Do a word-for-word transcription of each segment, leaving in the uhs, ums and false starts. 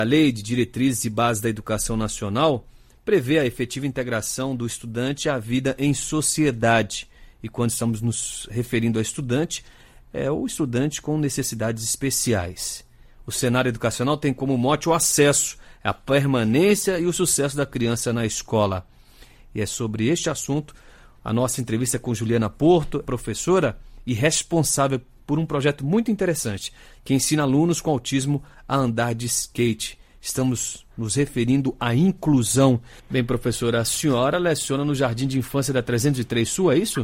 A Lei de Diretrizes e Bases da Educação Nacional prevê a efetiva integração do estudante à vida em sociedade. E quando estamos nos referindo a estudante, é o estudante com necessidades especiais. O cenário educacional tem como mote o acesso, a permanência e o sucesso da criança na escola. E é sobre este assunto a nossa entrevista com Juliana Porto, professora e responsável por um projeto muito interessante, que ensina alunos com autismo a andar de skate. Estamos nos referindo à inclusão. Bem, professora, a senhora leciona no Jardim de Infância da trezentos e três Sul, é isso?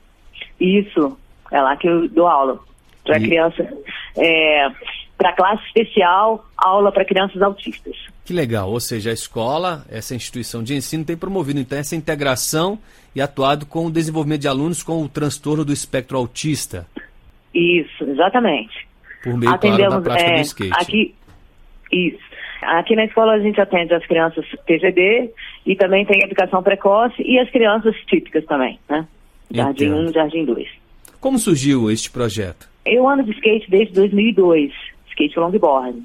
Isso, é lá que eu dou aula para e... criança, é, para classe especial, aula para crianças autistas. Que legal, ou seja, a escola, essa instituição de ensino tem promovido então essa integração e atuado com o desenvolvimento de alunos com o transtorno do espectro autista. Isso, exatamente. Por meio, Atendemos, claro, da prática é, do skate. Aqui, isso. Aqui na escola a gente atende as crianças T G D e também tem educação precoce e as crianças típicas também, né? Jardim Entendo. um, Jardim dois. Como surgiu este projeto? Eu ando de skate desde dois mil e dois, skate longboard.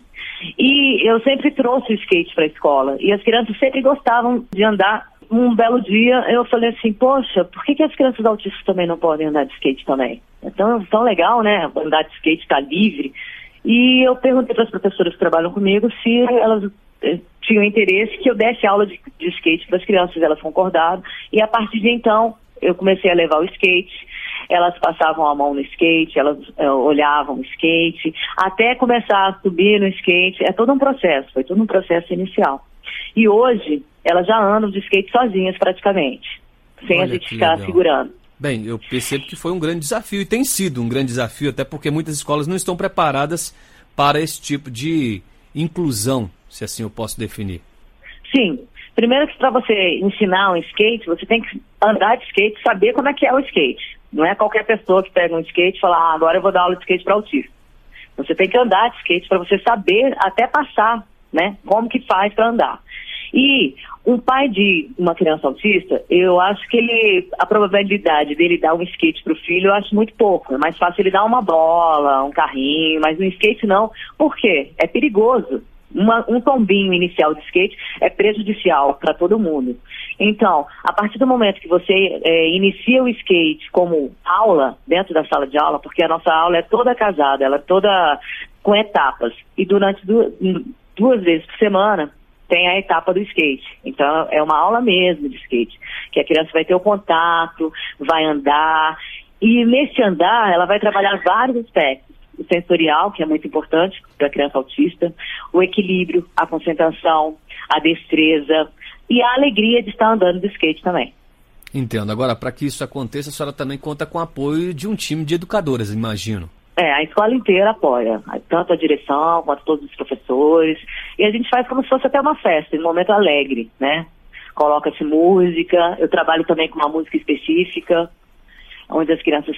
E eu sempre trouxe o skate para a escola e as crianças sempre gostavam de andar. Um belo dia eu falei assim, poxa, por que, que as crianças autistas também não podem andar de skate também? É tão, tão legal, né? Andar de skate, estar livre. E eu perguntei para as professoras que trabalham comigo se elas eh, tinham interesse que eu desse aula de, de skate para as crianças. Elas concordaram. E a partir de então, eu comecei a levar o skate. Elas passavam a mão no skate, elas eh, olhavam o skate, até começar a subir no skate. É todo um processo, foi todo um processo inicial. E hoje, elas já andam de skate sozinhas praticamente, sem Olha, a gente ficar legal. segurando. Bem, eu percebo que foi um grande desafio e tem sido um grande desafio, até porque muitas escolas não estão preparadas para esse tipo de inclusão, se assim eu posso definir. Sim. Primeiro que para você ensinar um skate, você tem que andar de skate, saber como é que é o skate. Não é qualquer pessoa que pega um skate e fala, ah, agora eu vou dar aula de skate para autista. Você tem que andar de skate para você saber até passar, né? Como que faz para andar. E um pai de uma criança autista, eu acho que ele, a probabilidade dele dar um skate para o filho, eu acho muito pouco. É mais fácil ele dar uma bola, um carrinho, mas um skate não. Por quê? É perigoso. Uma, um tombinho inicial de skate é prejudicial para todo mundo. Então, a partir do momento que você é, inicia o skate como aula dentro da sala de aula, porque a nossa aula é toda casada, ela é toda com etapas, e durante duas, duas vezes por semana tem a etapa do skate. Então, é uma aula mesmo de skate, que a criança vai ter o contato, vai andar, e nesse andar ela vai trabalhar vários aspectos. O sensorial, que é muito importante para a criança autista, o equilíbrio, a concentração, a destreza e a alegria de estar andando de skate também. Entendo. Agora, para que isso aconteça, a senhora também conta com o apoio de um time de educadoras, imagino. É, a escola inteira apoia, tanto a direção quanto todos os professores, e a gente faz como se fosse até uma festa, um momento alegre, né? Coloca-se música, eu trabalho também com uma música específica, onde as crianças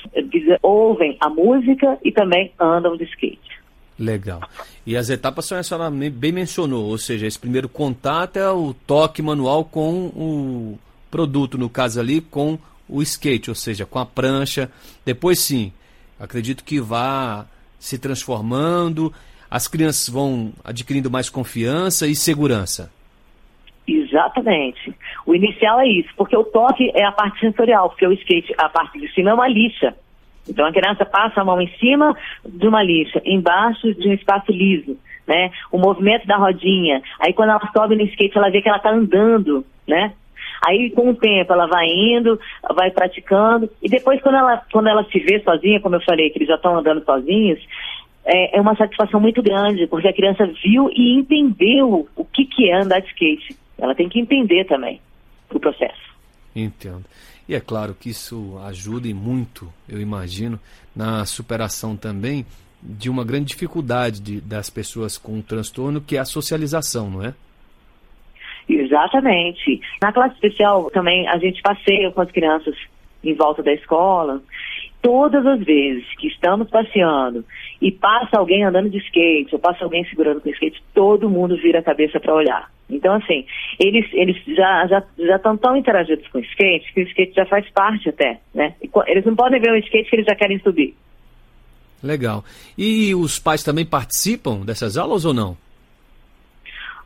ouvem a música e também andam de skate. Legal. E as etapas são, a senhora bem mencionou, ou seja, esse primeiro contato é o toque manual com o produto, no caso ali, com o skate, ou seja, com a prancha. Depois sim, acredito que vá se transformando, as crianças vão adquirindo mais confiança e segurança. Exatamente. O inicial é isso, porque o toque é a parte sensorial, porque o skate, a parte de cima é uma lixa. Então a criança passa a mão em cima de uma lixa, embaixo de um espaço liso, né? O movimento da rodinha. Aí quando ela sobe no skate, ela vê que ela está andando, né? Aí com o tempo ela vai indo, vai praticando, e depois quando ela, quando ela se vê sozinha, como eu falei, que eles já estão andando sozinhos, é, é uma satisfação muito grande, porque a criança viu e entendeu o que, que é andar de skate. Ela tem que entender também o processo. Entendo. E é claro que isso ajuda e muito, eu imagino, na superação também de uma grande dificuldade de, das pessoas com transtorno, que é a socialização, não é? Exatamente. Na classe especial também a gente passeia com as crianças em volta da escola. Todas as vezes que estamos passeando e passa alguém andando de skate ou passa alguém segurando com skate, todo mundo vira a cabeça para olhar. Então, assim, eles, eles já já já estão tão interagidos com o skate que o skate já faz parte até, né? E, eles não podem ver o skate que eles já querem subir. Legal. E os pais também participam dessas aulas ou não?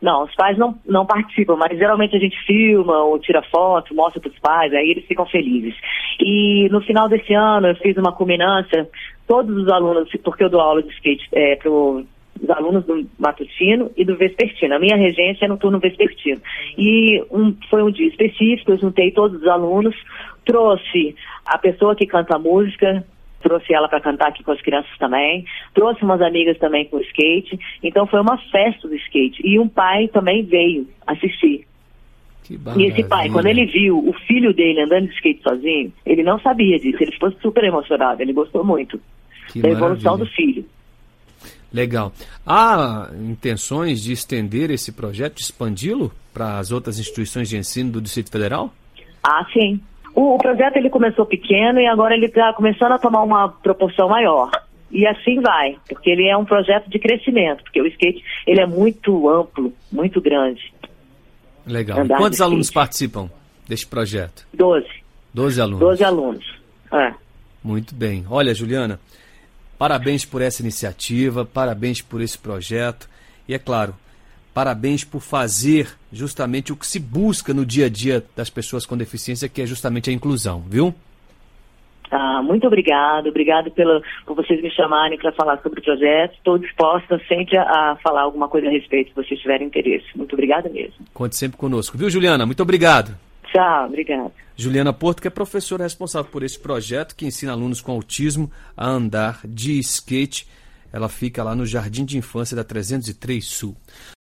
Não, os pais não, não participam, mas geralmente a gente filma ou tira foto, mostra para os pais, aí eles ficam felizes. E no final desse ano eu fiz uma culminância, todos os alunos, porque eu dou aula de skate é, para os alunos do matutino e do vespertino. A minha regência é no turno vespertino. E um, foi um dia específico, eu juntei todos os alunos, trouxe a pessoa que canta a música, trouxe ela para cantar aqui com as crianças também, trouxe umas amigas também com o skate, então foi uma festa do skate, e um pai também veio assistir. Que e esse pai, quando ele viu o filho dele andando de skate sozinho, ele não sabia disso, ele ficou super emocionado, ele gostou muito que da evolução maravilha. do filho. Legal. Há intenções de estender esse projeto, de expandi-lo para as outras instituições de ensino do Distrito Federal? Ah, sim. O, o projeto ele começou pequeno e agora ele está começando a tomar uma proporção maior. E assim vai, porque ele é um projeto de crescimento, porque o skate ele é muito amplo, muito grande. Legal. E quantos alunos participam deste projeto? Doze. Doze alunos. Doze alunos. É. Muito bem. Olha, Juliana, parabéns por essa iniciativa, parabéns por esse projeto e, é claro, parabéns por fazer justamente o que se busca no dia a dia das pessoas com deficiência, que é justamente a inclusão, viu? Ah, muito obrigado, obrigado pela, por vocês me chamarem para falar sobre o projeto. Estou disposta sempre a, a falar alguma coisa a respeito, se vocês tiverem interesse. Muito obrigada mesmo. Conte sempre conosco, viu, Juliana? Muito obrigado. Tchau, obrigado. Juliana Porto, que é professora responsável por esse projeto, que ensina alunos com autismo a andar de skate. Ela fica lá no Jardim de Infância da trezentos e três Sul.